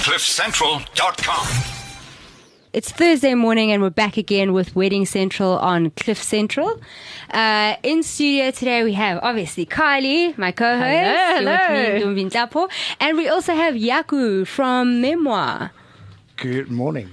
CliffCentral.com. It's Thursday morning and we're back again with Wedding Central on Cliff Central. In studio today we have obviously Kylie, my co-host. Hello. And we also have Yaku from Memoir. Good morning.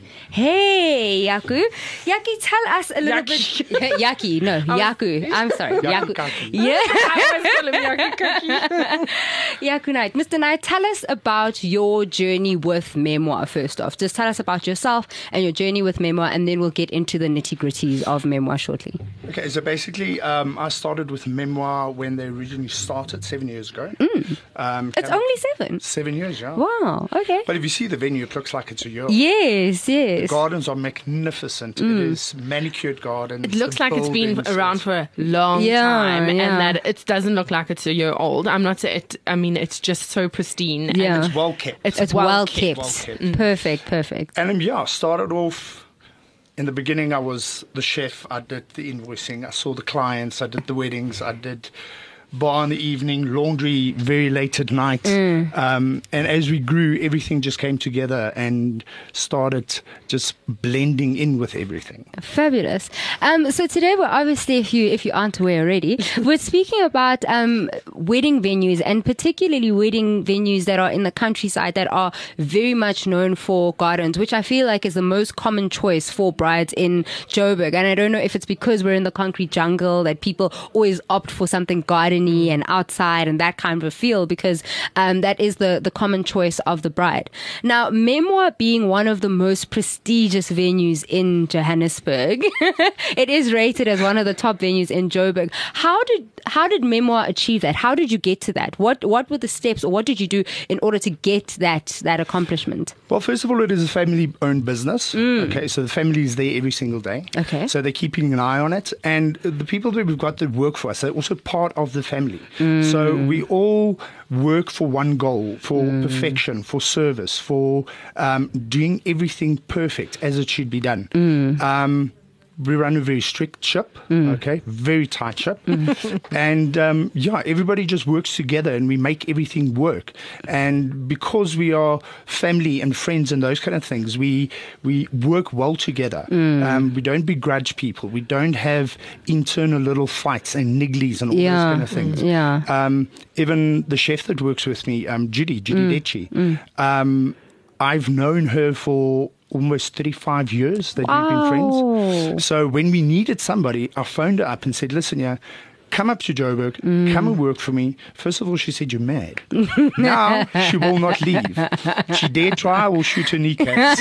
Hey, Yaku. Yaki, tell us a little bit. Yaki, no, Yaku. I'm sorry. Yaku. Yeah. I was calling Yaki Kaki. Yaku Knight. Mr. Knight, tell us about your journey with Memoir first off. Just tell us about yourself and your journey with Memoir, and then we'll get into the nitty-gritties of Memoir shortly. Okay, so basically, I started with Memoir when they originally started 7 years ago. It's only 7? 7 years, yeah. Wow, okay. But if you see the venue, it looks like it's a year. Yes. The gardens are magnificent. It is manicured gardens. It looks like it's been around for a long time, and that it doesn't look like it's a year old. I'm not saying it. I mean, it's just so pristine. Yeah. And it's well kept. It's well kept. Perfect. And I started off. In the beginning, I was the chef. I did the invoicing. I saw the clients. I did the weddings. I did bar in the evening, laundry very late at night. And as we grew, everything just came together and started just blending in with everything. Fabulous. So today we're obviously, if you aren't aware already, we're speaking about wedding venues, and particularly wedding venues that are in the countryside that are very much known for gardens, which I feel like is the most common choice for brides in Joburg. And I don't know if it's because we're in the concrete jungle that people always opt for something gardeny and outside and that kind of a feel, because that is the common choice of the bride. Now, Memoir being one of the most prestigious venues in Johannesburg, it is rated as one of the top venues in Joburg. How did Memoir achieve that? How did you get to that? What were the steps, or what did you do in order to get that accomplishment? Well, first of all, it is a family-owned business. Okay, so the family is there every single day. Okay. So they're keeping an eye on it. And the people that we've got that work for us, they're also part of the family. So we all work for one goal, for perfection, for service, for doing everything perfect as it should be done. We run a very strict ship, okay, very tight ship. And everybody just works together and we make everything work. And because we are family and friends and those kind of things, we work well together. We don't begrudge people. We don't have internal little fights and nigglies and all those kind of things. Even the chef that works with me, Judy Dechi, I've known her for almost 35 years that we've been friends. So when we needed somebody, I phoned her up and said, listen, come up to Joburg, come and work for me. First of all, she said, you're mad. Now she will not leave. She dare try, I will shoot her kneecaps.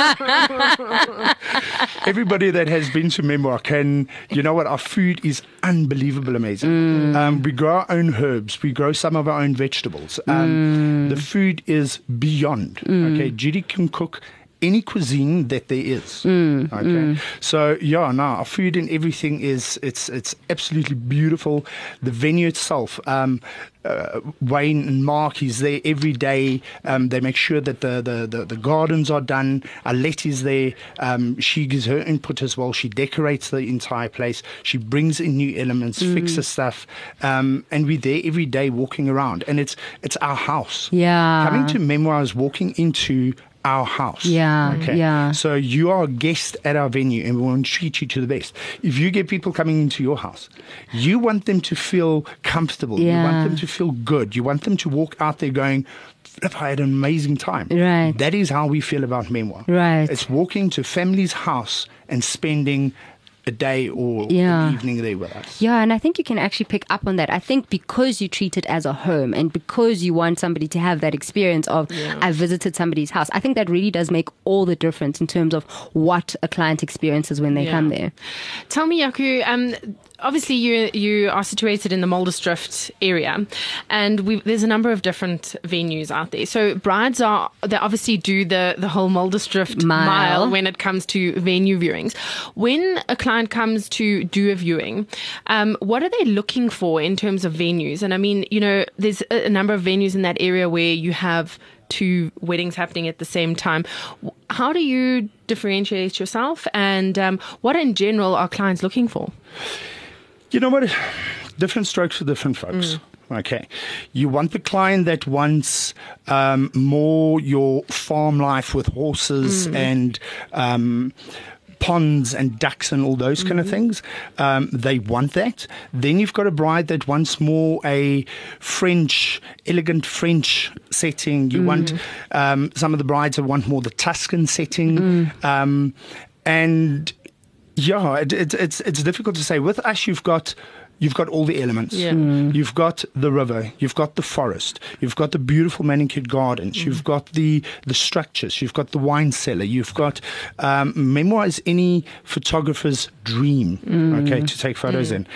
Everybody that has been to Memoir can, you know what, our food is unbelievable amazing. We grow our own herbs. We grow some of our own vegetables. The food is beyond. Okay, Judy can cook any cuisine that there is. So our food and everything it's absolutely beautiful. The venue itself, Wayne and Mark, he's there every day. They make sure that the gardens are done. Alette is there. She gives her input as well. She decorates the entire place. She brings in new elements, fixes stuff, and we're there every day walking around. And it's our house. Coming to Memoir is walking into our house. So you are a guest at our venue and we want to treat you to the best. If you get people coming into your house, you want them to feel comfortable. You want them to feel good. You want them to walk out there going, I had an amazing time. That is how we feel about Memoir. It's walking to family's house and spending a day or an evening there with us. And I think you can actually pick up on that. I think because you treat it as a home and because you want somebody to have that experience of I visited somebody's house, I think that really does make all the difference in terms of what a client experiences when they come there. Tell me, Yaku, obviously you are situated in the Muldersdrift area, and there's a number of different venues out there. So brides they obviously do the whole Muldersdrift mile when it comes to venue viewings. When a client comes to do a viewing, what are they looking for in terms of venues? And I mean, there's a number of venues in that area where you have 2 weddings happening at the same time. How do you differentiate yourself, and what in general are clients looking for? You know what? Different strokes for different folks. Okay. You want the client that wants more your farm life with horses and ponds and ducks and all those kind of things. They want that. Then you've got a bride that wants more a elegant French setting. You want some of the brides that want more the Tuscan setting. And yeah, it's difficult to say. With us, you've got all the elements. Yeah. You've got the river, you've got the forest, you've got the beautiful manicured gardens, you've got the structures, you've got the wine cellar, you've got memoir is any photographer's dream, okay, to take photos in.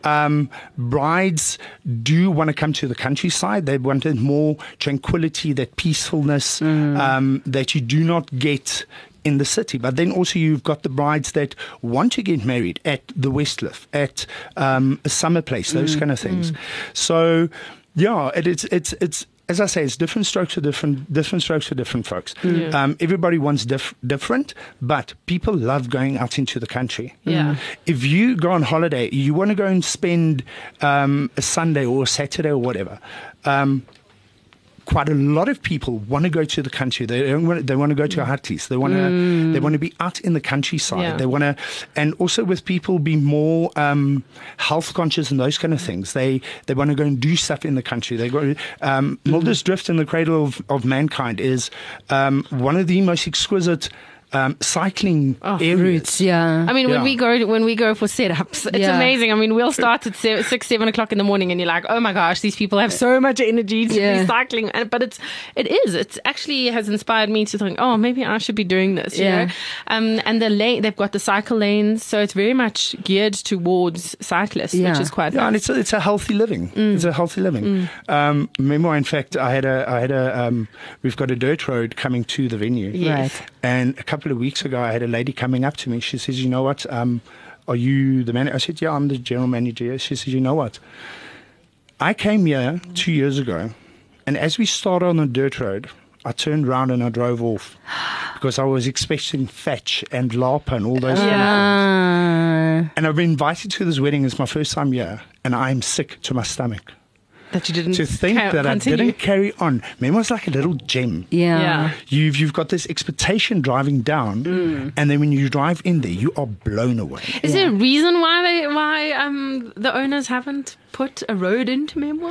Brides do want to come to the countryside. They wanted more tranquility, that peacefulness that you do not get in the city. But then also you've got the brides that want to get married at the Westliff, at a summer place, those kind of things. So yeah, it's as I say, it's different strokes for different folks. Everybody wants different, but people love going out into the country. Yeah. If you go on holiday, you want to go and spend a Sunday or a Saturday or whatever. Quite a lot of people want to go to the country. They want to go to Hartleys. They want to be out in the countryside. Yeah. They want to, and also with people be more health conscious and those kind of things. They want to go and do stuff in the country. They go. Mulder's Drift in the Cradle of Mankind is one of the most exquisite cycling areas. Routes, yeah. I mean, when Yeah. we go for setups, it's Yeah. amazing. I mean, we'll start at 6, 7 o'clock in the morning, and you're like, oh my gosh, these people have so much energy to be cycling. But it actually has inspired me to think, oh, maybe I should be doing this. You know? And they've got the cycle lanes, so it's very much geared towards cyclists, which is quite Yeah, nice. and it's a healthy living. It's a healthy living. Memoir, in fact, I had a we've got a dirt road coming to the venue. Yes. Right. And a couple of weeks ago, I had a lady coming up to me. She says, "You know what? Are you the manager?" I said, "Yeah, I'm the general manager." She says, "You know what? I came here 2 years ago, and as we started on the dirt road, I turned around and I drove off because I was expecting fetch and LARP and all those. And I've been invited to this wedding. It's my first time here, and I'm sick to my stomach." That you didn't To think that continue. I didn't carry on. Memoir's like a little gem. Yeah. You've got this expectation driving down, and then when you drive in there, you are blown away. Is there a reason why the owners haven't put a road into Memoir?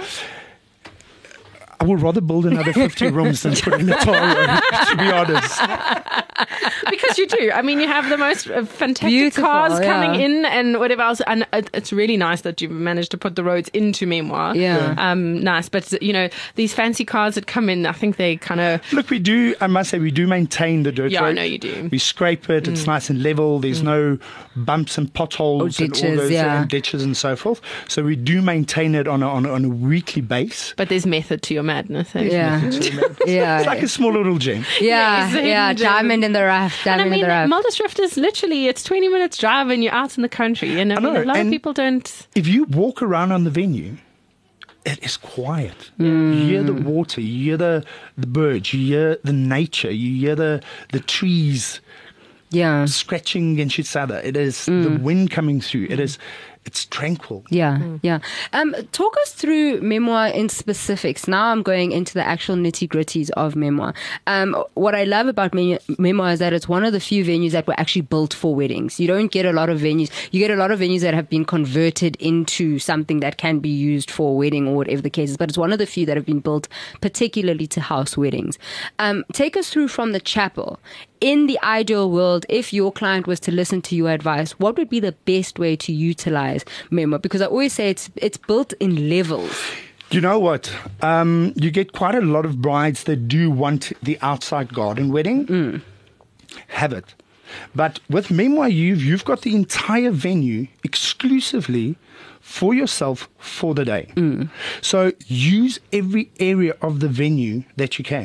I would rather build another 50 rooms than put in a tar road, to be honest. Because you do. I mean, you have the most fantastic Beautiful, cars coming yeah. in and whatever else. And it's really nice that you've managed to put the roads into Memoir. Yeah. Nice. But, these fancy cars that come in, I think they kind of... Look, I must say, we do maintain the dirt Yeah, road. I know you do. We scrape it. It's nice and level. There's no bumps and potholes Or and all ditches, those yeah. and ditches and so forth. So we do maintain it on a weekly base. But there's method to your madness. Eh? Yeah. Yeah. It's like a small little gem. Yeah, Yes, yeah, indeed. diamond in the rough, And I diamond in mean, the rough. Mulder's Drift is literally, it's 20 minutes drive and you're out in the country. And I mean, know, a lot of and- people don't... If you walk around on the venue, it is quiet. You hear the water, you hear the birds, you hear the nature, you hear the trees Yeah, scratching against each other. It is the wind coming through. It's tranquil. yeah, yeah. Talk us through Memoir in specifics. Now I'm going into the actual nitty-gritties of Memoir. What I love about Memoir is that it's one of the few venues that were actually built for weddings. You don't get a lot of venues. You get a lot of venues that have been converted into something that can be used for a wedding or whatever the case is, but it's one of the few that have been built particularly to house weddings. Take us through from the chapel. In the ideal world, if your client was to listen to your advice, what would be the best way to utilize Memoir? Because I always say it's built in levels. You know what? You get quite a lot of brides that do want the outside garden wedding. Have it. But with Memoir, you've got the entire venue exclusively for yourself for the day. So use every area of the venue that you can.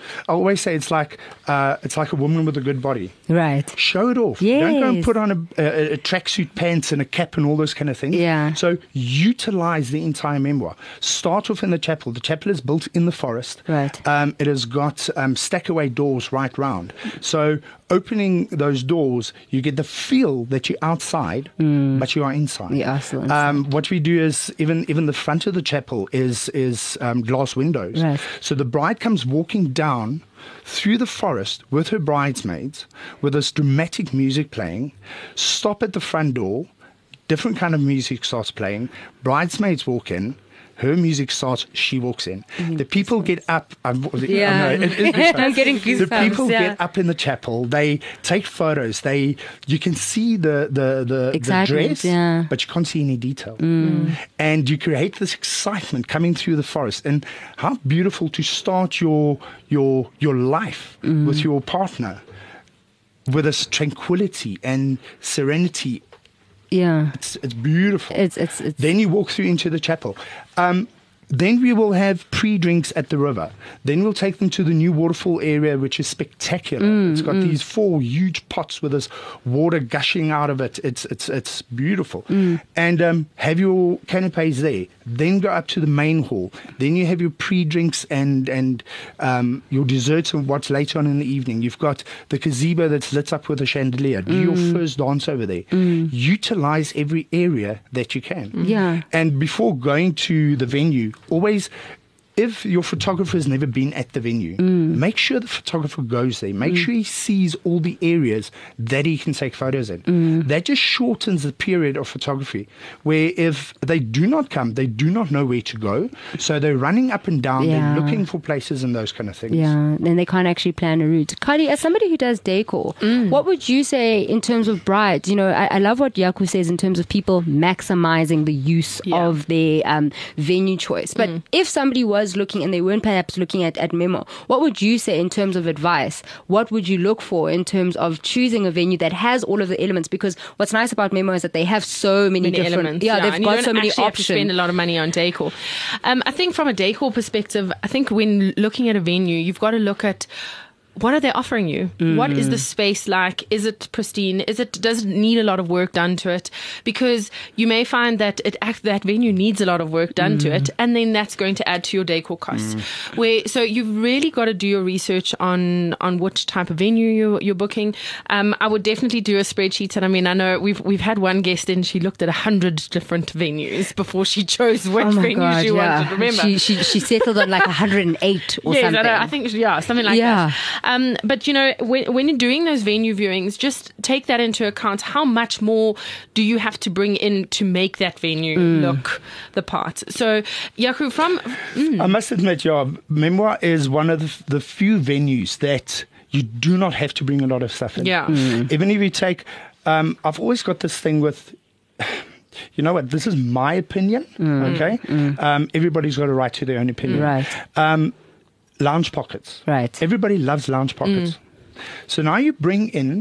I always say it's like a woman with a good body. Right. Show it off. Yes. Don't go and put on a tracksuit pants and a cap and all those kind of things. Yeah. So utilize the entire memoir. Start off in the chapel. The chapel is built in the forest. Right. It has got stack-away doors right round. So opening those doors, you get the feel that you're outside, but you are inside. Yeah, still inside. What we do is even the front of the chapel is glass windows. Right. So the bride comes walking down through the forest with her bridesmaids, with this dramatic music playing, stop at the front door, different kind of music starts playing, bridesmaids walk in, her music starts, she walks in. The people get up. Yeah. I'm getting goosebumps. The people get up in the chapel. They take photos. You can see the Excitement, dress, but you can't see any detail. And you create this excitement coming through the forest. And how beautiful to start your life with your partner with this tranquility and serenity. Yeah. It's beautiful. It's Then you walk through into the chapel. Then we will have pre-drinks at the river. Then we'll take them to the new waterfall area, which is spectacular. It's got these 4 huge pots with this water gushing out of it. It's beautiful. And have your canapes there. Then go up to the main hall. Then you have your pre-drinks and your desserts and what's later on in the evening. You've got the gazebo that's lit up with a chandelier. Do your first dance over there. Utilize every area that you can. Yeah. And before going to the venue, always, if your photographer has never been at the venue, make sure the photographer goes there. Make sure he sees all the areas that he can take photos in. That just shortens the period of photography, where if they do not come, they do not know where to go. So they're running up and down, Yeah. they're looking for places and those kind of things. Yeah, then they can't actually plan a route. Kali, as somebody who does decor, what would you say in terms of brides? You know, I love what Yaku says in terms of people maximizing the use of their venue choice. But if somebody was looking and they weren't perhaps looking at Memo, what would you say in terms of advice? What would you look for in terms of choosing a venue that has all of the elements? Because what's nice about Memo is that they have so many different elements. Yeah, they've and got you so don't many actually have to options. spend a lot of money on decor. I think from a decor perspective, I think when looking at a venue, you've got to look at what are they offering you? What is the space like? Is it pristine? Does it need a lot of work done to it? Because you may find that that venue needs a lot of work done to it, and then that's going to add to your decor costs. So you've really got to do your research on which type of venue you're booking. I would definitely do a spreadsheet, and I mean, I know we've had one guest in. She looked at 100 different venues before she chose which venue she wanted. Remember, she settled on like 108 or something. I think something like that. But you know, when you're doing those venue viewings, just take that into account. How much more do you have to bring in to make that venue look the part? So, Yaku, I must admit, Memoir is one of the few venues that you do not have to bring a lot of stuff in. Yeah. Even if you take, I've always got this thing with, you know what, this is my opinion, okay? Everybody's got a right to their own opinion. Right. Lounge pockets. Right. Everybody loves lounge pockets. So now you bring in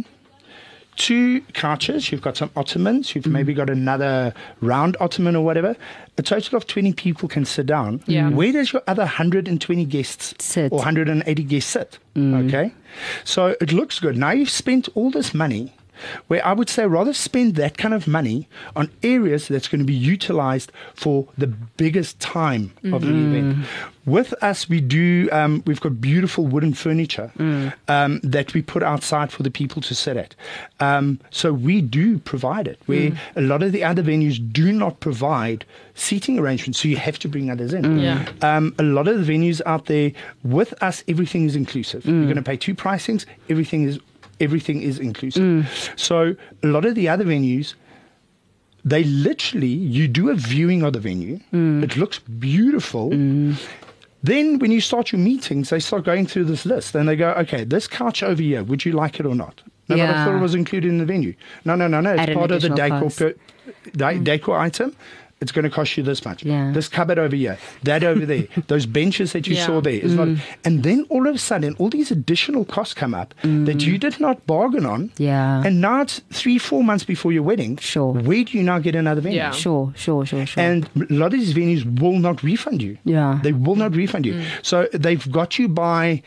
2 couches, you've got some ottomans, you've maybe got another round ottoman or whatever. A total of 20 people can sit down. Yeah. Where does your other 120 guests Sit. or 180 guests sit? Okay. So it looks good. Now you've spent all this money, where I would say rather spend that kind of money on areas that's going to be utilized for the biggest time of the event. With us, we've got beautiful wooden furniture that we put outside for the people to sit at. So we do provide it, where a lot of the other venues do not provide seating arrangements, so you have to bring others in. A lot of the venues out there, with us, everything is inclusive. You're going to pay 2 pricings, everything is inclusive. So a lot of the other venues, they literally, you do a viewing of the venue. It looks beautiful. Then when you start your meetings, they start going through this list. And they go, okay, this couch over here, would you like it or not? No, but I thought it was included in the venue. No. It's At part of the additional cost. decor item. it's going to cost you this much. Yeah. This cupboard over here, that over there, those benches that you saw there is not. And then all of a sudden, all these additional costs come up that you did not bargain on. Yeah. And now it's 3-4 months before your wedding. Sure. Where do you now get another venue? Yeah. Sure. And a lot of these venues will not refund you. Yeah. They will not refund you. So they've got you by.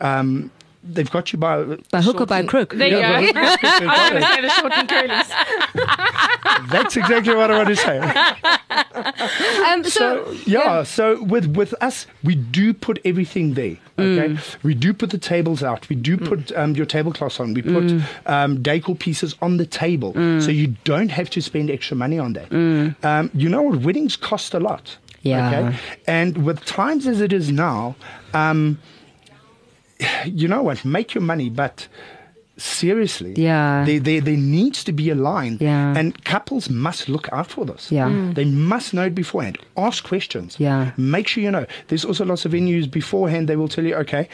By hook or by crook. There you go. I was going to say the short and curlies. That's exactly what I want to say. So with us, we do put everything there. Okay, we do put the tables out. We do put your tablecloths on. We put decor pieces on the table, so you don't have to spend extra money on that. You know what? Weddings cost a lot. Yeah. Okay, and with times as it is now. You know what? Make your money, but seriously, there needs to be a line, and couples must look out for this. They must know it beforehand. Ask questions. Make sure you know. There's also lots of venues beforehand. They will tell you, okay,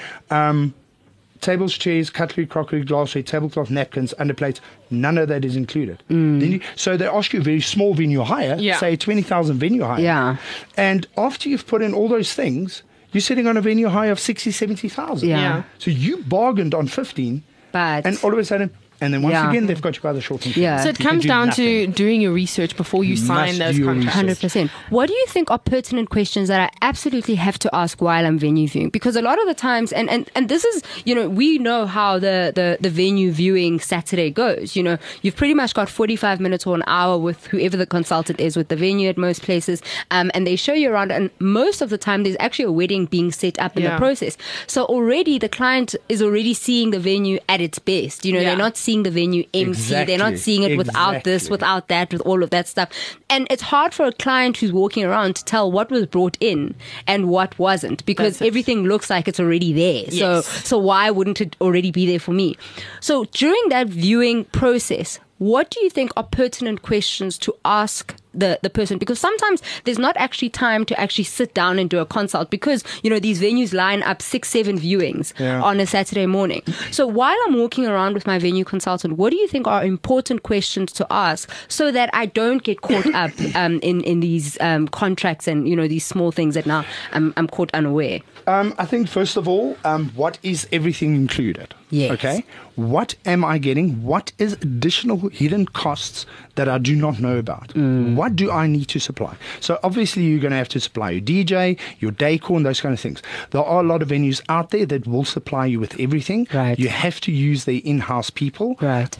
tables, chairs, cutlery, crockery, glassware, tablecloth, napkins, underplates. None of that is included. So they ask you a very small venue hire, say 20,000 venue hire, and after you've put in all those things. You're sitting on a venue high of 60, 70,000. So you bargained on 15, but and all of a sudden, and then once again, they've got you by the short and Yeah. So it comes down to doing your research before you sign those contracts. 100%. What do you think are pertinent questions that I absolutely have to ask while I'm venue viewing? Because a lot of the times, and this is, we know how the venue viewing Saturday goes. You've pretty much got 45 minutes or an hour with whoever the consultant is with the venue at most places, and they show you around. And most of the time, there's actually a wedding being set up in the process. So already the client is already seeing the venue at its best. They're not seeing the venue empty. Exactly. They're not seeing it without this, without that, with all of that stuff. And it's hard for a client who's walking around to tell what was brought in and what wasn't, because everything looks like it's already there. Yes. So why wouldn't it already be there for me? So during that viewing process, what do you think are pertinent questions to ask the person? Because sometimes there's not actually time to actually sit down and do a consult, because these venues line up 6-7 viewings on a Saturday morning. So while I'm walking around with my venue consultant, what do you think are important questions to ask so that I don't get caught up in these contracts and these small things that now I'm caught unaware? I think first of all, what is everything included? Yes. Okay. What am I getting? What is additional hidden costs that I do not know about? What do I need to supply? So obviously you're going to have to supply your DJ, your decor, and those kind of things. There are a lot of venues out there that will supply you with everything. Right. You have to use their in-house people. Right.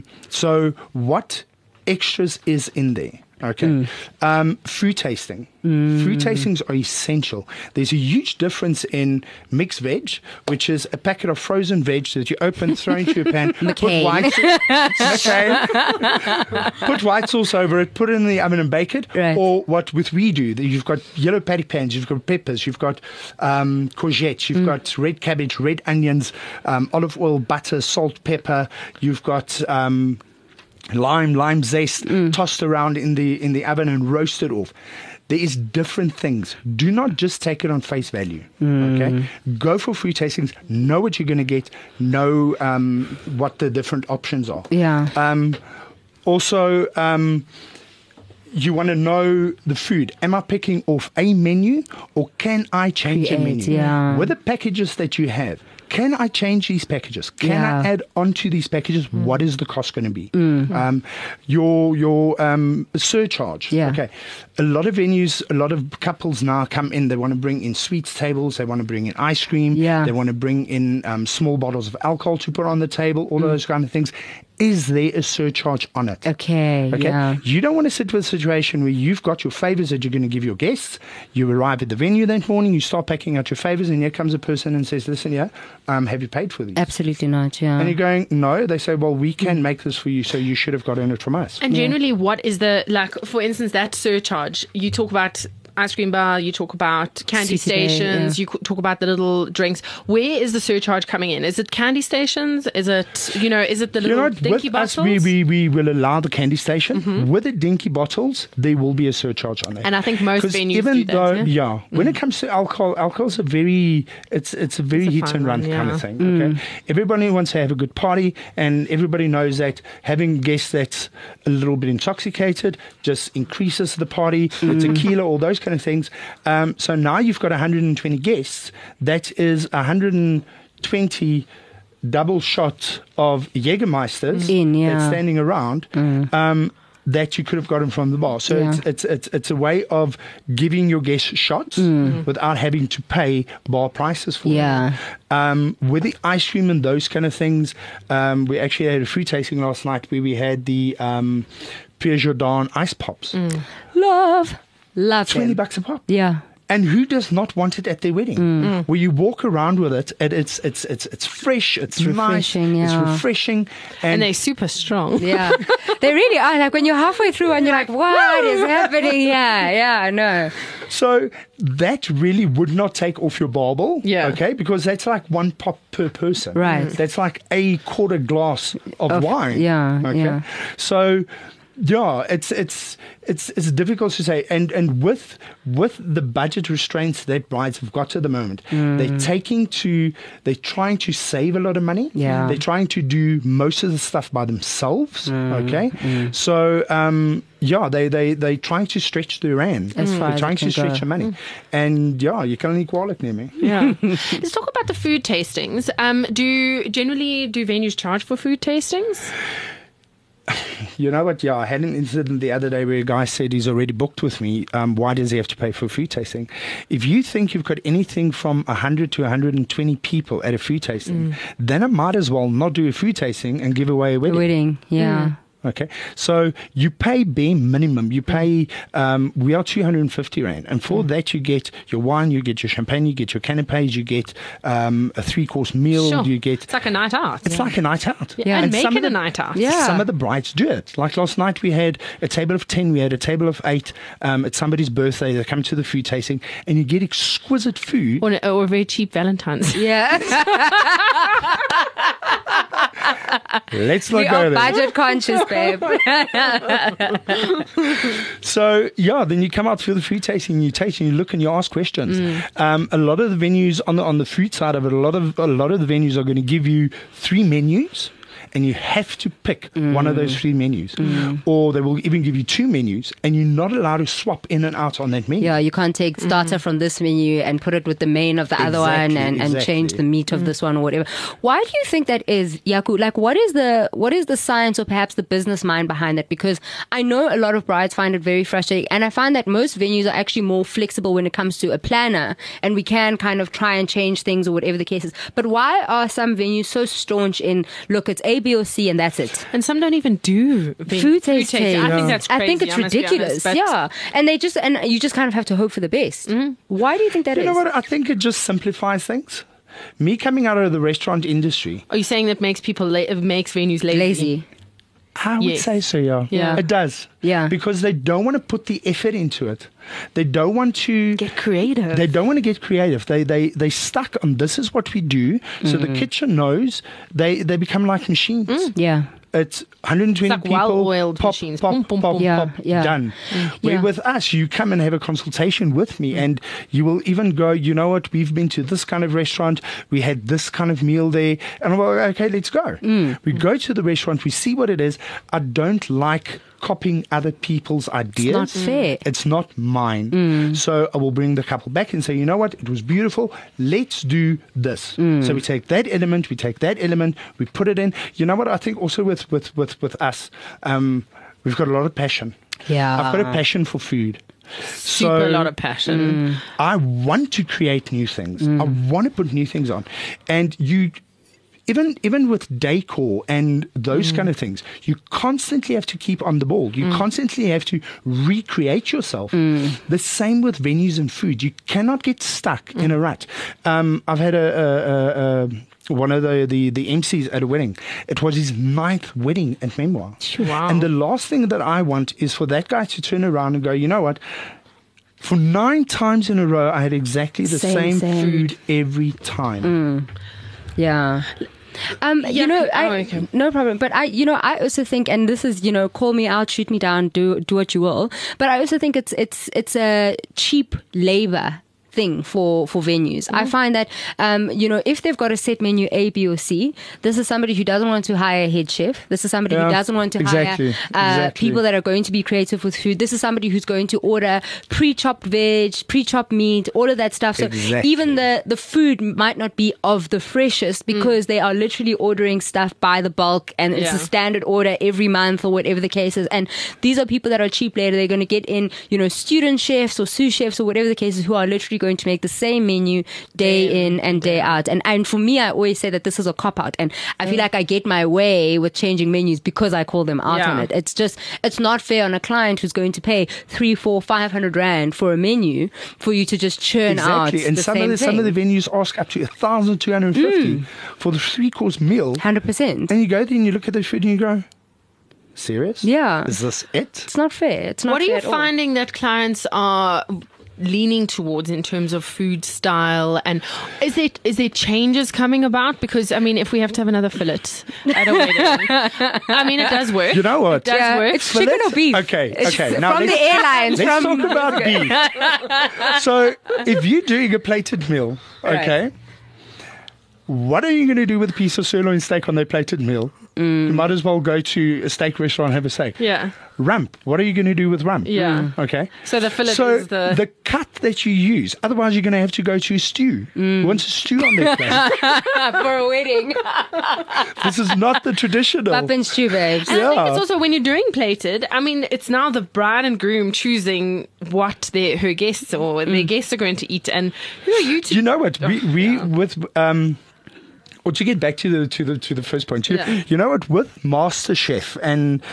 So what extras is in there? Okay. Food tasting. Food tastings are essential. There's a huge difference in mixed veg, which is a packet of frozen veg that you open, throw into your pan, put white sauce over it, put it in the oven and bake it. Right. Or what we do, you've got yellow patty pans, you've got peppers, you've got courgettes, you've got red cabbage, red onions, olive oil, butter, salt, pepper. You've got lime zest tossed around in the oven and roasted off. There is different things. Do not just take it on face value. Okay, go for food tastings. Know what you're going to get. Know what the different options are. Also, you want to know the food. Am I picking off a menu, or can I change a menu? With the packages that you have, can I change these packages? Can I add on to these packages? What is the cost going to be? Your surcharge. Okay. A lot of venues, a lot of couples now come in. They want to bring in sweets tables. They want to bring in ice cream. They want to bring in small bottles of alcohol to put on the table. All of those kind of things. Is there a surcharge on it? Okay. You don't want to sit with a situation where you've got your favors that you're going to give your guests. You arrive at the venue that morning, you start packing out your favors, and here comes a person and says, listen, have you paid for these? Absolutely not, And you're going, no. They say, well, we can make this for you, so you should have gotten it from us. And generally, what is for instance, that surcharge, you talk about ice cream bar, you talk about candy City Day, stations, you talk about the little drinks. Where is the surcharge coming in? Is it candy stations? Is it, is it the little dinky with us, bottles? we will allow the candy station. With the dinky bottles, there will be a surcharge on it. And I think most 'Cause venues even do that. though, when it comes to alcohol's a very, it's a very It's a hit fun and run one, kind yeah. of thing. Okay, everybody wants to have a good party, and everybody knows that having guests that's a little bit intoxicated just increases the party. Tequila, all those kind of things. So now you've got 120 guests. That is 120 double shot of Jägermeisters that's standing around. That you could have gotten from the bar. So it's a way of giving your guests shots without having to pay bar prices for them. With the ice cream and those kind of things, we actually had a food tasting last night where we had the Pierre Jordan ice pops. Love $20 them. a pop. Yeah. And who does not want it at their wedding? Where you walk around with it, and it's fresh, it's refreshing, nice, yeah. it's refreshing, And they're super strong. Yeah. They really are. Like when you're halfway through and you're like, what is happening here? Yeah, I know. so that really would not take off your barbel, Yeah. okay, because that's like one pop per person, Right. That's like a quarter glass of wine, yeah, okay. yeah. So yeah, it's difficult to say, and with the budget restraints that brides have got at the moment, they're trying to save a lot of money. Yeah. They're trying to do most of the stuff by themselves. Okay, so they trying to stretch their rand. As far They're as trying it can to stretch go. their money, and you can only call it near me. Yeah. Let's talk about the food tastings. Do venues charge for food tastings? You know what? Yeah, I had an incident the other day where a guy said he's already booked with me. Why does he have to pay for a food tasting? If you think you've got anything from 100 to 120 people at a food tasting, then I might as well not do a food tasting and give away a The wedding. Yeah. Okay, so you pay bare minimum. You pay, we are 250 Rand. And for that, you get your wine, you get your champagne, you get your canapes, you get a 3-course meal. Sure. You get. It's like a night out. It's like a night out. Yeah, and make some it of a night out. Yeah. Some of the brides do it. Like last night, we had a table of 10, we had a table of 8. It's somebody's birthday. They come to the food tasting, and you get exquisite food. Or a very cheap Valentine's. Yeah. Let's We not go are there. budget conscious, babe. So then you come out for the food tasting, you taste and you look and you ask questions. A lot of the venues on the food side of it, a lot of the venues are going to give you 3 menus. And you have to pick one of those 3 menus. Or they will even give you 2 menus, and you're not allowed to swap in and out on that menu. Yeah, you can't take starter from this menu and put it with the main of the other one and change the meat of this one or whatever. Why do you think that is, Yaku? Like, what is the science or perhaps the business mind behind that? Because I know a lot of brides find it very frustrating, and I find that most venues are actually more flexible when it comes to a planner, and we can kind of try and change things or whatever the case is. But why are some venues so staunch in, look, it's A, B, or C, and that's it? And some don't even do Food tasting. I think that's crazy. I think it's I must be ridiculous. honest, but And you just kind of have to hope for the best. Why do you think that is? You know what? I think it just simplifies things. Me coming out of the restaurant industry, Are you saying that makes makes venues lazy? Lazy. I would Yes. say so, yeah. Yeah. It does. Yeah. Because they don't want to put the effort into it. They don't want to Get creative. They don't want to get creative. They stuck on this is what we do. So the kitchen knows they become like machines. Yeah. It's 120 It's like people. well-oiled pop, machines. Pop, Boom, boom, pop, boom. Yeah, pop, yeah. done. Where Yeah. with us, you come and have a consultation with me, and you will even go, you know what, we've been to this kind of restaurant, we had this kind of meal there, and I'm like, okay, let's go. We go to the restaurant, we see what it is. I don't like copying other people's ideas. not fair. It's not mine. So I will bring the couple back and say, you know what, it was beautiful. Let's do this. So we take that element, we put it in. You know what, I think also with us, we've got a lot of passion. Yeah. I've got a passion for food. Super lot of passion. I want to create new things. I want to put new things on. And even with decor and those kind of things, you constantly have to keep on the ball. You constantly have to recreate yourself. The same with venues and food. You cannot get stuck in a rut. I've had one of the MCs at a wedding. It was his 9th wedding at Memoir. Wow. And the last thing that I want is for that guy to turn around and go, you know what? For 9 times in a row, I had exactly the same food every time. Yeah. You know, okay. no problem. But I also think, and this is, call me out, shoot me down, do what you will. But I also think it's a cheap labor thing for venues. I find that, if they've got a set menu A, B, or C, this is somebody who doesn't want to hire a head chef. This is somebody who doesn't want to hire people that are going to be creative with food. This is somebody who's going to order pre-chopped veg, pre-chopped meat, all of that stuff. So even the food might not be of the freshest because they are literally ordering stuff by the bulk, and it's a standard order every month or whatever the case is. And these are people that are cheap labor. They're going to get in, student chefs or sous chefs or whatever the case is, who are literally going to make the same menu day in and day out. And for me, I always say that this is a cop-out, and I feel like I get my way with changing menus because I call them out on it. It's not fair on a client who's going to pay 300, 400, 500 rand for a menu for you to just churn out and the some same of the thing. Some of the venues ask up to 1,250 for the 3-course meal. 100%. And you go there and you look at the food and you go, serious? Yeah. Is this it? It's not fair. It's not What are fair you at all. finding that clients are leaning towards in terms of food style, and is there changes coming about? Because if we have to have another fillet at a wedding, it does work. You know what? It does work. It's chicken or beef. Okay. It's Now from the airlines. Let's talk about beef. So if you're doing a plated meal, okay, what are you going to do with a piece of sirloin steak on that plated meal? You might as well go to a steak restaurant and have a steak. Yeah. Rump. What are you going to do with rump? Yeah. Okay. So the fillet So is the cut that you use. Otherwise, you're going to have to go to a stew. Who wants a stew on their plate? for a wedding. This is not the traditional. Up and stew, babes. And I think it's also when you're doing plated, it's now the bride and groom choosing what her guests or their guests are going to eat. And who are you to? You know what? We with or to get back to the first point, you know what? With MasterChef, and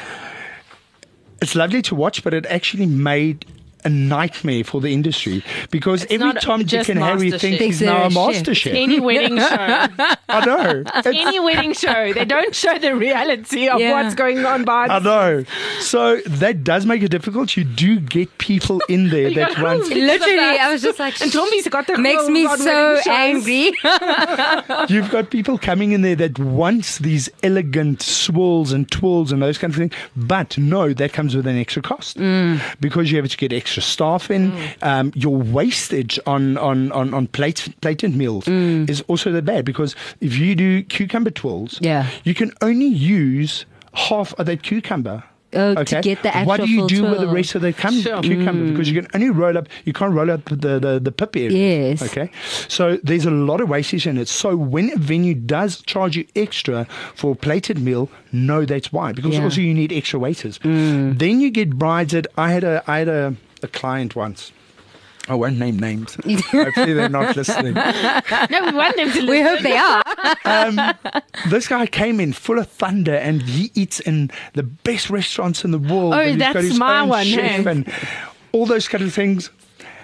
it's lovely to watch, but it actually made a nightmare for the industry, because It's every not time Dick just and Harry MasterChef. think he's now a master chef. Any wedding show. I know. Any wedding show. They don't show the reality of what's going on behind I the know. So that does make it difficult. You do get people in there that want. Literally, I was just like, And Tombi's got the makes clothes me on so wedding shows. angry. You've got people coming in there that want these elegant swirls and twirls and those kind of things. But no, that comes with an extra cost because you have to get extra staff in. Your wastage on plated meals is also that bad, because if you do cucumber twirls, you can only use half of that cucumber. To get the actual what do you full do with the twirl? rest of the cucumber? Because you can only roll up, you can't roll up the pip area. Yes. Okay. So there's a lot of wastage in it. So when a venue does charge you extra for a plated meal, no, that's why. Because also you need extra waiters. Then you get brides that I had a client once. I won't name names. Hopefully they're not listening. No, we want them to listen. We hope they are. This guy came in full of thunder, and he eats in the best restaurants in the world. Oh, and he's got that's his my own one, chef hey? and all those kind of things.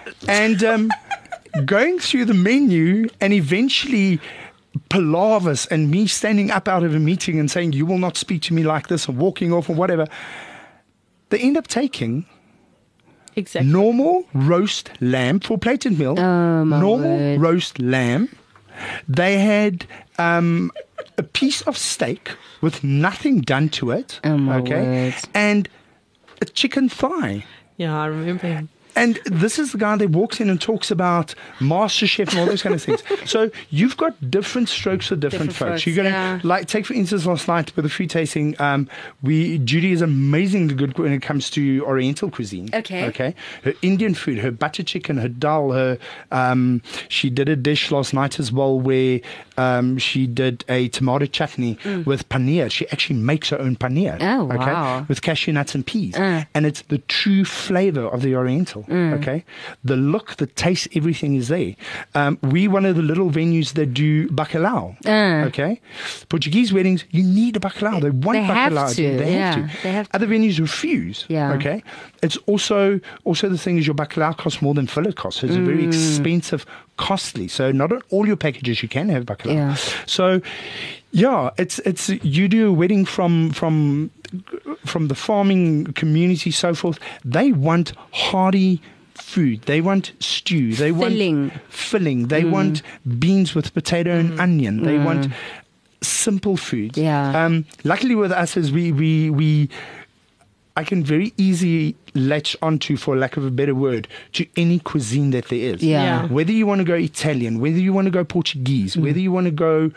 And going through the menu, and eventually palavers and me standing up out of a meeting and saying, "You will not speak to me like this," and walking off or whatever. They end up taking Exactly. normal roast lamb for plated meal. Normal word. roast lamb. They had a piece of steak with nothing done to it. Word. And a chicken thigh. Yeah, I remember him. And this is the guy that walks in and talks about MasterChef and all those kind of things. So you've got different strokes for different folks. You're going to, take for instance, last night with the food tasting, Judy is amazingly good when it comes to Oriental cuisine. Okay. Her Indian food, her butter chicken, her dal, she did a dish last night as well where she did a tomato chutney with paneer. She actually makes her own paneer. Oh, wow. With cashew nuts and peas. And it's the true flavor of the Oriental. Okay, the look, the taste, everything is there. We one of the little venues that do bacalhau. Okay, Portuguese weddings, you need a bacalhau. They want bacalhau. They have to. Other venues refuse. Okay, it's also the thing is your bacalhau costs more than fillet costs. It's a very expensive, costly. So not on all your packages you can have bacalhau. So it's you do a wedding from the farming community, so forth. They want hearty food. They want stew. They Filling. want filling. They want beans with potato and onion. They want simple food. Yeah. Luckily with us is I can very easily latch onto, for lack of a better word, to any cuisine that there is. Yeah. Whether you want to go Italian, whether you want to go Portuguese, whether you want to go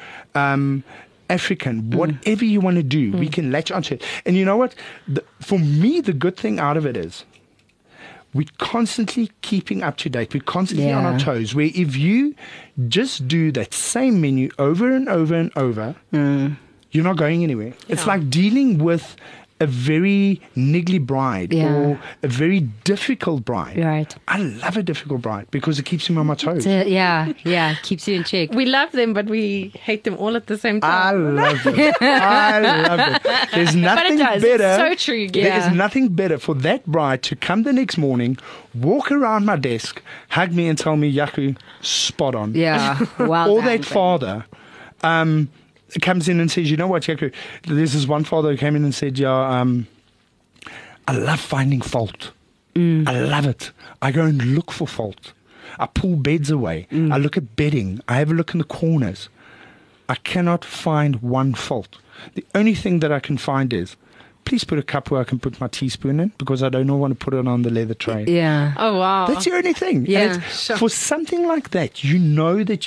African, whatever you want to do, we can latch onto it. And you know what? For me, the good thing out of it is we're constantly keeping up to date. We're constantly on our toes. Where if you just do that same menu over and over and over, you're not going anywhere. It's like dealing with a very niggly bride or a very difficult bride. Right. I love a difficult bride because it keeps me on my toes. Keeps you in check. We love them, but we hate them all at the same I time. love it. I love it. There's nothing does. better. It's so true. There is nothing better for that bride to come the next morning, walk around my desk, hug me and tell me, Yaku, spot on. Yeah. Well Or done, that babe. father comes in and says, you know what, Yaku, there's this one father who came in and said, I love finding fault. I love it. I go and look for fault. I pull beds away. I look at bedding. I have a look in the corners. I cannot find one fault. The only thing that I can find is, please put a cup where I can put my teaspoon in, because I don't want to put it on the leather tray. Yeah. Oh, wow. That's the only thing. Yeah, And for something like that, you know that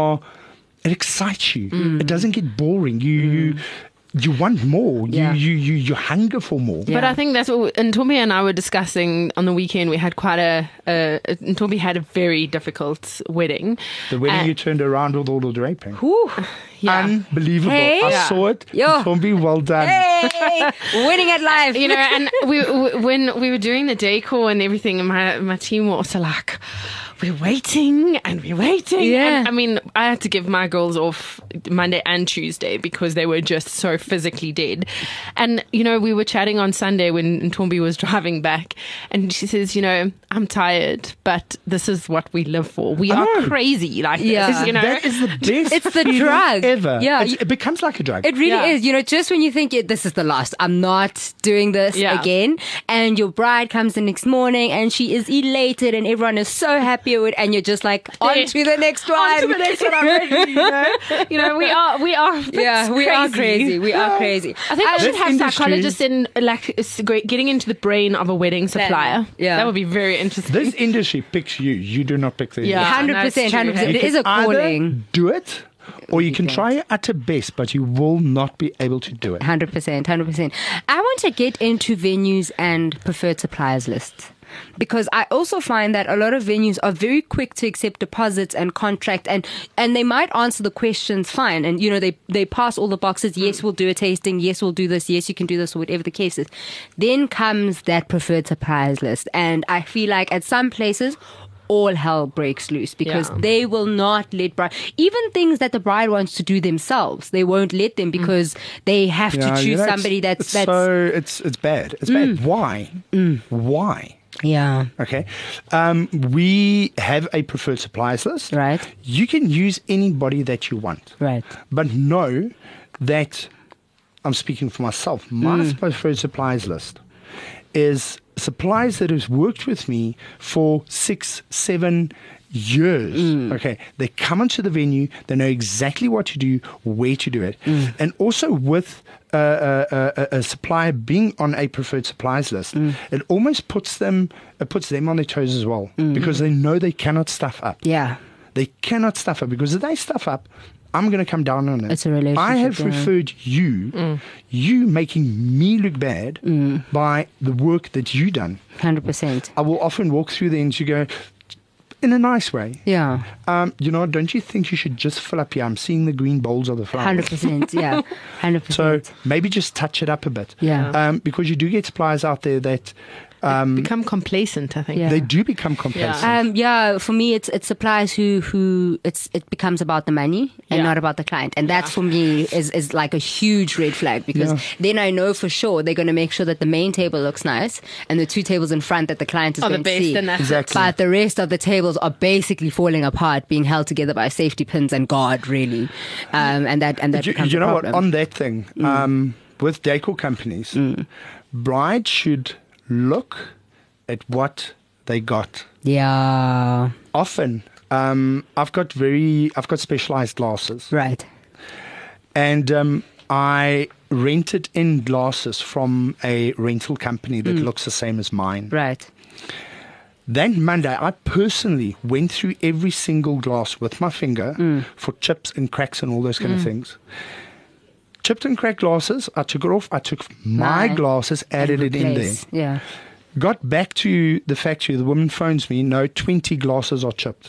it excites you. It doesn't get boring. You want more. Yeah. You hunger for more. Yeah. But I think that's what Ntombi and I were discussing on the weekend. We had quite Ntombi had a very difficult wedding. The wedding you turned around with all the draping. Whew. Yeah. Unbelievable. Hey. I Yeah. saw it. Yo. Tombi, well done. Hey, winning at life. You know, and when we were doing the decor and everything, and my team were also like, we're waiting and we're waiting. Yeah. And, I mean, I had to give my girls off Monday and Tuesday because they were just so physically dead. And, you know, we were chatting on Sunday when Ntombi was driving back, and she says, you know, I'm tired, but this is what we live for. We I are know. crazy like Yeah. this, you know. That is the best It's the feeling drug. ever. Yeah. It becomes like a drug. It really Yeah. is. You know, just when you think this is the last, I'm not doing this Yeah. again. And your bride comes the next morning and she is elated and everyone is so happy with it. And you're just like, on to the next one. On to the next one, I'm ready, you know. You know, we are Yeah, we are crazy. We are crazy. I think we should This have industry- psychologists in, like, getting into the brain of a wedding supplier. Yeah. That would be very interesting. This industry picks you. You do not pick the industry. Yeah. 100%, 100%. You It is a can either calling. do it, or you can can't. try your utter best, but you will not be able to do it. 100%, 100%. I want to get into venues and preferred suppliers lists. Because I also find that a lot of venues are very quick to accept deposits and contract, and they might answer the questions fine. And, you know, they pass all the boxes. Yes, we'll do a tasting. Yes, we'll do this. Yes, you can do this, or whatever the case is. Then comes that preferred suppliers list. And I feel like at some places, all hell breaks loose because Yeah. they will not let even things that the bride wants to do themselves, they won't let them because they have to choose you know, somebody that's so it's bad. It's bad. Why? Why? yeah, Okay. We have a preferred suppliers list. right, You can use anybody that you want. right, But know that I'm speaking for myself. My preferred suppliers list is suppliers that have worked with me for 6-7 years. Okay. They come onto the venue, they know exactly what to do, where to do it. And also with a supplier being on a preferred suppliers list, it almost puts them on their toes as well, because they know they cannot stuff up. yeah, They cannot stuff up, because if they stuff up, I'm going to come down on it. It's a relationship, I have yeah. referred you making me look bad by the work that you done. 100%, I will often walk through there and you go, in a nice way. yeah, You know, don't you think you should just fill up here? I'm seeing the green bowls of the flowers. 100%, yeah, 100%. So maybe just touch it up a bit. Yeah. Because you do get suppliers out there that Become complacent, I think. Yeah. they do become complacent. Yeah, for me, it's suppliers who it becomes about the money and Yeah. not about the client, and that's for me is like a huge red flag, because Yeah. then I know for sure they're going to make sure that the main table looks nice and the two tables in front that the client is Are the going to best, see. and that's Exactly. But the rest of the tables are basically falling apart, being held together by safety pins and guard, really, and that becomes You a know what? problem. On that thing, with decor companies, brides should look at what they got Yeah. Often, I've got specialized glasses, Right. and I rented in glasses from a rental company that looks the same as mine. Right. Then Monday, I personally went through every single glass with my finger for chips and cracks and all those kind of things. Chipped and cracked glasses, I took it off. I took my glasses, added it in there. Replace. Yeah. Got back to the factory. The woman phones me. No, 20 glasses are chipped.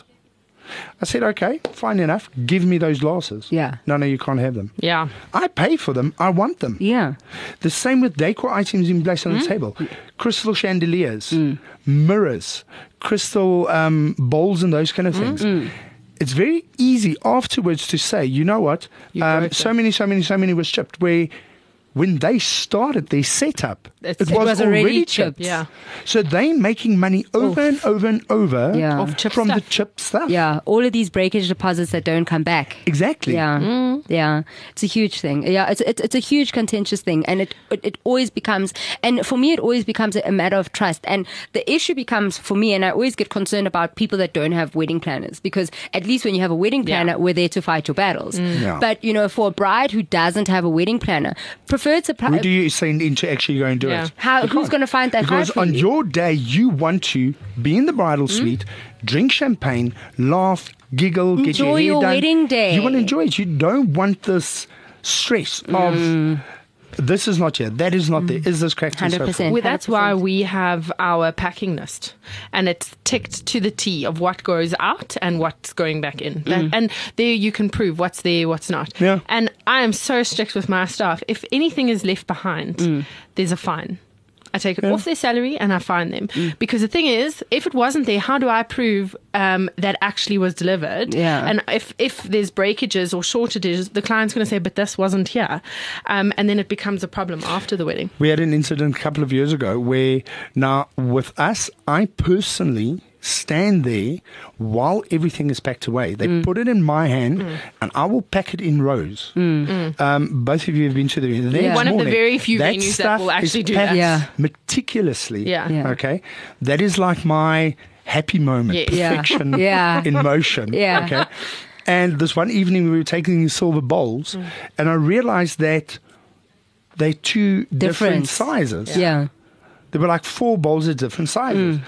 I said, okay, fine enough. Give me those glasses. Yeah. No, you can't have them. Yeah. I pay for them. I want them. Yeah. The same with decor items in place on the table. Crystal chandeliers, mirrors, crystal bowls and those kind of things. It's very easy afterwards to say, you know what, so many was chipped, where when they started their setup, it was already chipped. Yeah. So they're making money over and over and over Yeah. Of chip from stuff. the chip stuff. Yeah. All of these breakage deposits that don't come back. Exactly. Yeah, yeah, it's a huge thing. Yeah, it's a huge contentious thing, and it always becomes, and for me, it always becomes a matter of trust. And the issue becomes for me, and I always get concerned about people that don't have wedding planners, because at least when you have a wedding planner, we're there to fight your battles. Yeah. But for a bride who doesn't have a wedding planner, preferred Who do you send in to actually go and do Yeah. it? who's going to find that Because guy for on you? your day, you want to be in the bridal suite, drink champagne, laugh, giggle, get your Enjoy hair your done. wedding day. You want to enjoy it. You don't want this stress of this is not here, that is not there, is this cracked and so 100%. forth. Well, that's 100%. why we have our packing list, and it's ticked to the T of what goes out and what's going back in. And there you can prove what's there, what's not. Yeah. And I am so strict with my staff. If anything is left behind, there's a fine. I take it off their salary and I fine them. Because the thing is, if it wasn't there, how do I prove that actually was delivered? Yeah. And if there's breakages or shortages, the client's going to say, but this wasn't here. And then it becomes a problem after the wedding. We had an incident a couple of years ago where now with us, I personally stand there while everything is packed away. They put it in my hand and I will pack it in rows. Both of you have been to the Yeah. One of the very few venues that will actually do that. Yeah. meticulously. Yeah. Yeah. Okay. That is like my happy moment. Yes. Yeah. Perfection Yeah. in motion. Yeah. Okay. And this one evening we were taking these silver bowls and I realized that they're two different sizes. Yeah. There were like 4 bowls of different sizes.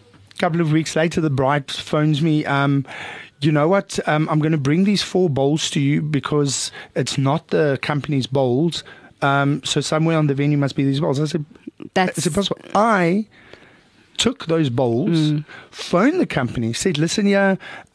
A couple of weeks later, the bride phones me. You know what? I'm going to bring these 4 bowls to you because it's not the company's bowls. So somewhere on the venue must be these bowls. I said, That's is it possible? I took those bowls, phoned the company, said, listen here,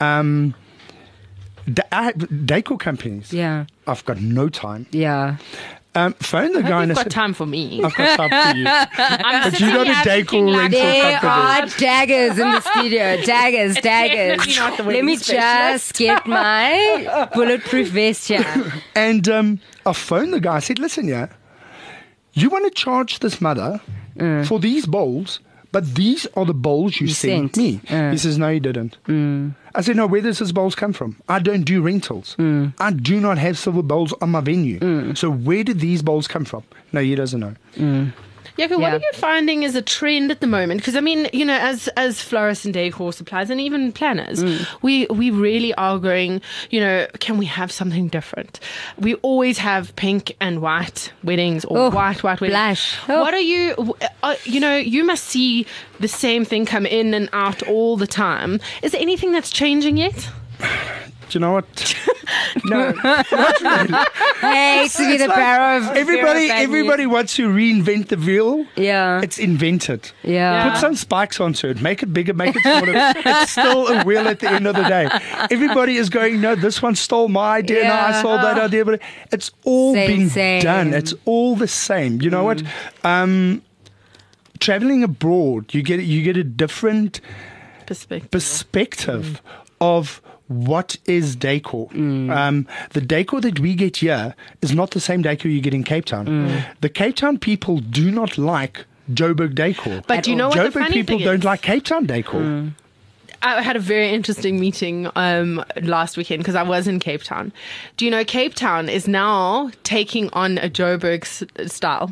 decor companies. Yeah. I've got no time. Yeah. Phone the guy and You've I got said, time for me. I've got time for you. But you got a decor rental There are company. daggers in the studio. Daggers. definitely not the Let wedding me specialist. just get my bulletproof vest here. And I phoned the guy. I said, listen, you want to charge this mother for these bowls, but these are the bowls you sent sent. me. He says, no, you didn't. I said, no, where does this bowls come from? I don't do rentals. I do not have silver bowls on my venue. So where did these bowls come from? No, he doesn't know. Yeah, what Yeah. are you finding is a trend at the moment? Because I mean, as florists and decor suppliers and even planners, we really are going, can we have something different? We always have pink and white weddings or white weddings. blush. Oh. What are you, you must see the same thing come in and out all the time. Is there anything that's changing yet? Do you know what? No, not really. Hey, to be the barrow of Everybody wants to reinvent the wheel. Yeah. It's invented. Yeah. Put some spikes onto it. Make it bigger, make it smaller. It's still a wheel at the end of the day. Everybody is going, no, this one stole my idea. No, I stole that idea. But it's all been done. It's all the same. You know what? Traveling abroad, you get a different perspective of what is decor. The decor that we get here is not the same decor you get in Cape Town. The Cape Town people do not like Joburg decor. But you know what the Joburg funny people thing don't is? like Cape Town decor. I had a very interesting meeting last weekend because I was in Cape Town. Do you know Cape Town is now taking on a Joburg style?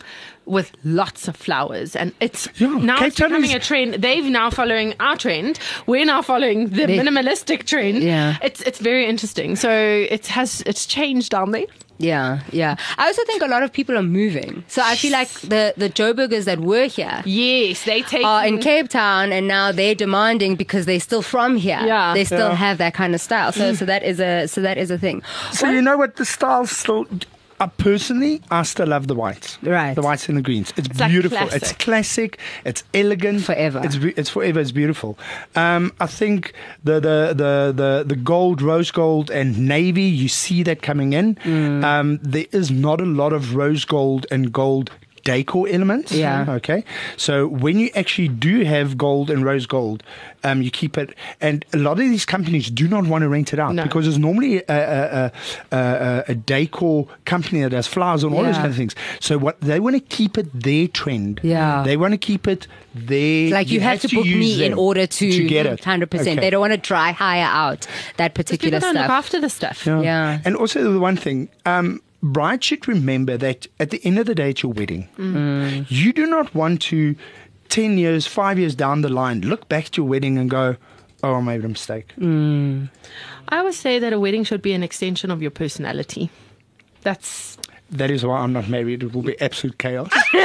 with lots of flowers, and it's Yeah, now Cape it's Town becoming is- a trend. They've now following our trend. We're now following the minimalistic trend. Yeah. It's very interesting. So it's changed down there. Yeah, yeah. I also think a lot of people are moving. So I feel like the Joburgers that were here Yes, they take are in Cape Town, and now they're demanding because they're still from here. Yeah. They still Yeah. have that kind of style. So that is a thing. So you know what? The style still. Personally, I still love the whites. Right. The whites and the greens. It's like beautiful. classic. It's classic. It's elegant. Forever. It's forever. It's beautiful. I think the gold, rose gold, and navy. You see that coming in. There is not a lot of rose gold and gold decor elements. Yeah. Okay. So when you actually do have gold and rose gold, you keep it. And a lot of these companies do not want to rent it out No. because there's normally a decor company that does flowers and all those Yeah. kind of things. So what they want to keep it their trend. Yeah. They want to keep it their. Like you have to book use me in them order to get it 100%. Okay. They don't want to dry hire out that particular people don't look stuff. after the stuff. Yeah. And also the one thing, brides should remember that at the end of the day, it's your wedding. You do not want to, 10 years, 5 years down the line, look back to your wedding and go, oh, I made a mistake. I always say that a wedding should be an extension of your personality. That is why I'm not married. It will be absolute chaos.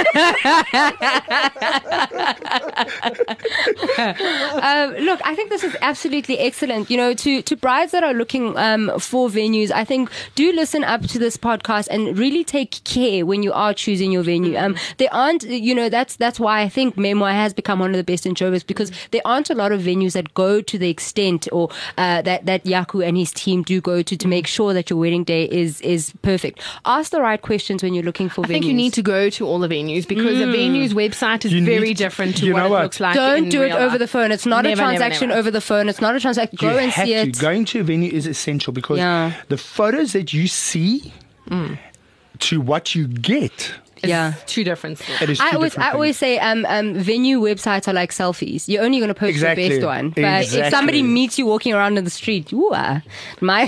Look, I think this is absolutely excellent. You know, to brides that are looking for venues, I think do listen up to this podcast and really take care when you are choosing your venue. There aren't, you know, that's why I think Memoir has become one of the best in Joburg, because there aren't a lot of venues that go to the extent or that Yaku and his team do go to make sure that your wedding day is perfect. Ask the right questions when you're looking for venues. I think you need to go to all the venues because the venue's website is You very need- different to you what know it what? looks like. Don't in do it real over life. the phone. It's not Never, a never, transaction never. over the phone. It's not a transaction. Go You and have see to. it. Going to a venue is essential because Yeah. the photos that you see to what you get, Yeah. Two different things. it is two I different always say venue websites are like selfies. You're only going to post Exactly. the best one. But if somebody Exactly. meets you walking around in the street, my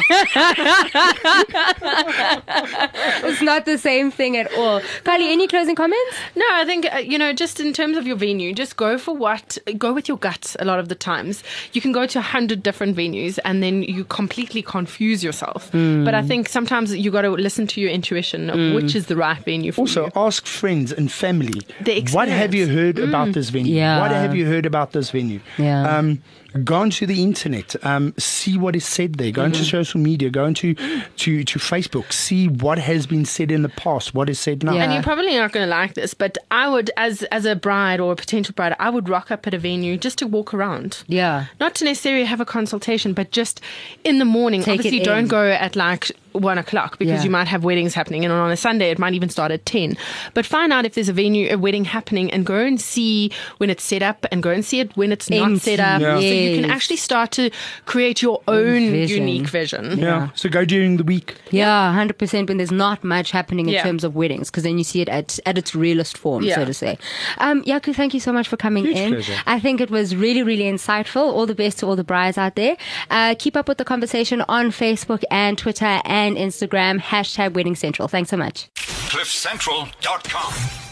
it's not the same thing at all. Kylie, any closing comments? No, I think, just in terms of your venue, just go with your gut a lot of the times. You can go to 100 different venues and then you completely confuse yourself. But I think sometimes you got to listen to your intuition of which is the right venue for Also, you. ask friends and family. The What have you heard about this venue? Yeah. What have you heard about this venue? Yeah. Go onto the internet, see what is said there. Go into social media. Go into to Facebook. See what has been said in the past. What is said now. Yeah. And you're probably not going to like this, but I would, as a bride or a potential bride, I would rock up at a venue just to walk around. Yeah. Not to necessarily have a consultation, but just in the morning. Take Obviously, it don't in. go at like 1 o'clock because Yeah. you might have weddings happening, and on a Sunday it might even start at 10. But find out if there's a wedding happening, and go and see when it's set up, and go and see it when it's not Empty. set up. Yeah. So you can Yes. actually start to create your own vision. unique vision. Yeah. So go during the week. Yeah, 100% when there's not much happening in Yeah. terms of weddings, because then you see it at its realest form, Yeah. so to say. Yaku, thank you so much for coming Huge in. pleasure. I think it was really, really insightful. All the best to all the brides out there. Keep up with the conversation on Facebook and Twitter and Instagram, #WeddingCentral. Thanks so much. CliffCentral.com.